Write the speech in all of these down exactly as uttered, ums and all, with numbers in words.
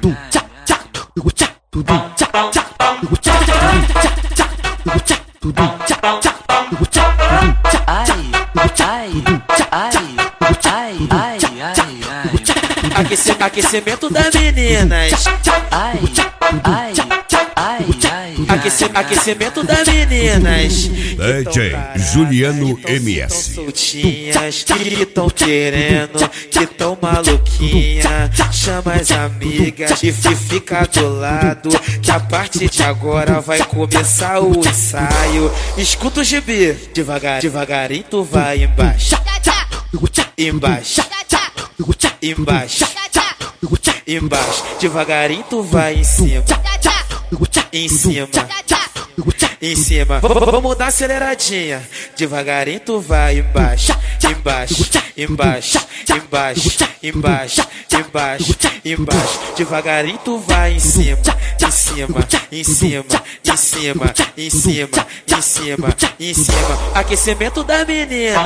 Aquece, aquecimento das meninas. Ai, ai, ai, ai. Aquece, aquecimento das meninas. D J Juliano M S. Soltinhas que tão querendo, que tão maluquinha. Chama as amigas e fica do lado, que a partir de agora vai começar o ensaio. Escuta o gibi, devagar, devagarinho tu vai embaixo, embaixo, embaixo, embaixo. Devagarinho tu vai em cima, em cima, em cima. Vamos dar aceleradinha. Devagarinho tu vai embaixo, embaixo, embaixo, embaixo, embaixo, embaixo, embaixo. Devagarinho tu vai em cima, em cima, em cima, em cima, em cima, em cima, em cima. Aquecimento das meninas.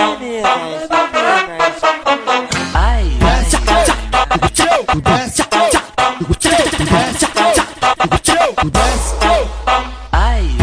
Ai, ai,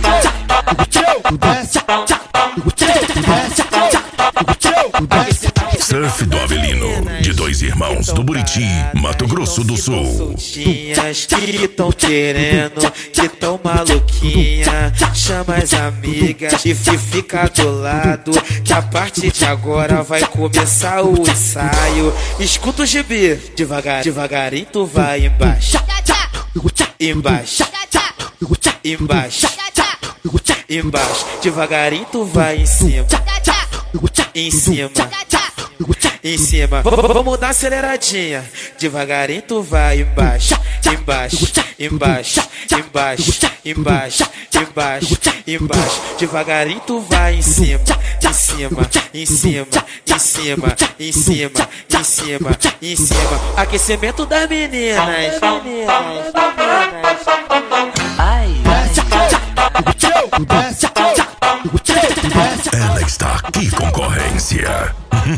Surf do Avelino, de Dois Irmãos, do Buriti, Mato Grosso do Sul. Soltinhas que tão querendo, que tão maluquinha. Chama as amigas e fica do lado, que a partir de agora vai começar o ensaio. Escuta o gibi, devagar, devagarinho tu vai embaixo, embaixo, embaixo, embaixo. Devagarinho tu vai em cima, em cima, em cima. Vamos dar aceleradinha. Devagarinho tu vai embaixo, embaixo, embaixo, embaixo, embaixo, embaixo, embaixo. Devagarinho tu vai em cima, em cima, em cima, em cima, em cima, em cima, em cima. Aquecimento das meninas. ai, Ela está aqui, concorrência.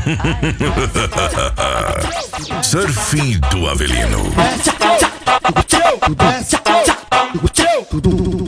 Surf do Avelino.